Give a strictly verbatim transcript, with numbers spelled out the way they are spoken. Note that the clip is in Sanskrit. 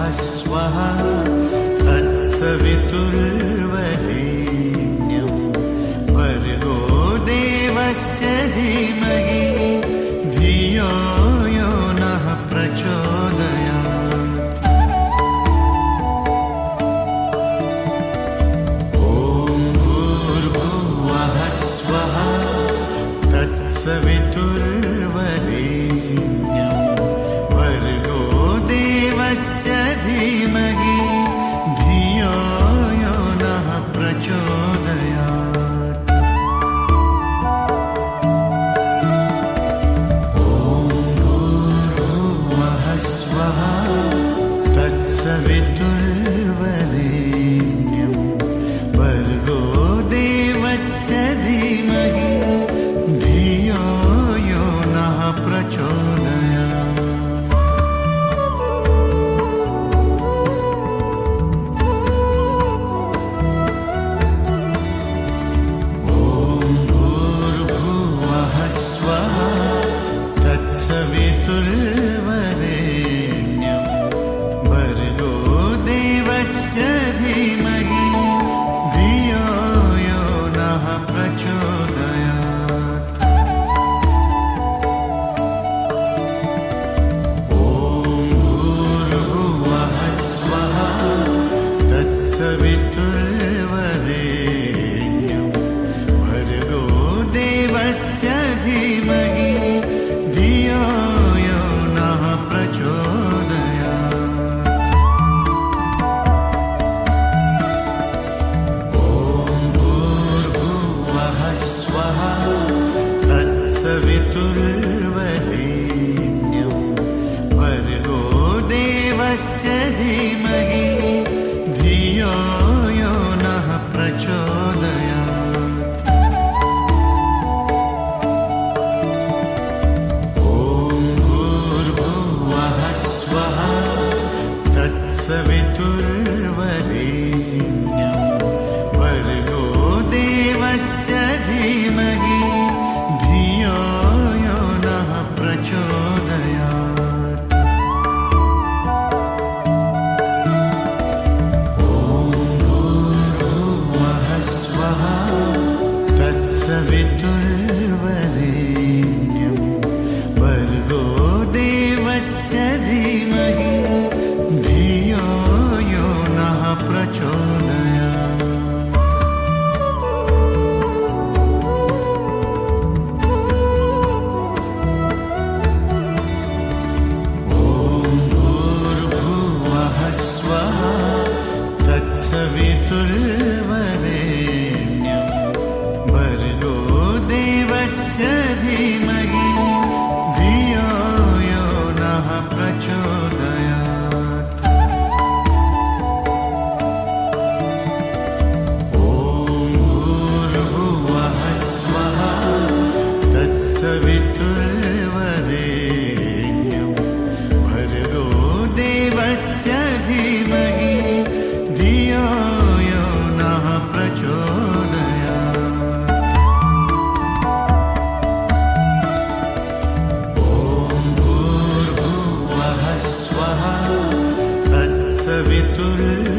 स्वः तत्सवितुर्वरेण्यं भर्गो देवस्य धीमहि धियो यो नः प्रचोदयात्। ॐ भूर्भुवः स्वः तत्सवितुर्वरेण्यं भर्गो देवस्य धीमहि धियो यो नः प्रचोदयात्। ॐ भूर्भुवः स्वः तत्सवितुर्वरेण्यं भर्गो देवस्य धीमहि धियो यो नः प्रचोदयात्। तत्सवितुर्वरेण्यं भर्गो देवस्य धीमहि धियो यो नः प्रचोदयात्। ॐ भूर्भुवः स्वः तत्सवितुर्वरेण्यं भर्गो देवस्य धीमहि धियो यो नः प्रचोदयात्। ॐ भूर्भुवः स्वः तत्सवितुर्वरेण्यं भर्गो देवस्य धीमहि धियो यो नः प्रचोदयात्। तत्सवितुर्वरेण्यं भर्गो देवस्य धीमहि धियो यो नः प्रचोदयात्। ॐ भूर्भुवः स्वः तत्सवितुर्वरेण्यं भर्गो देवस्य धीमहि धियो यो नः प्रचोदयात्। ॐ भूर्भुवः स्वः तत्सवितुर्वरेण्यं भर्गो देवस्य धीमहि धियो यो नः प्रचोदयात्। ॐ भूर्भुवः स्वः तत्सवितुर्वरेण्यं भर्गो देवस्य धीमहि धियो यो नः प्रचोदयात्। ॐ भूर्भुवः स्वः तत्सवितुर्वरेण्यं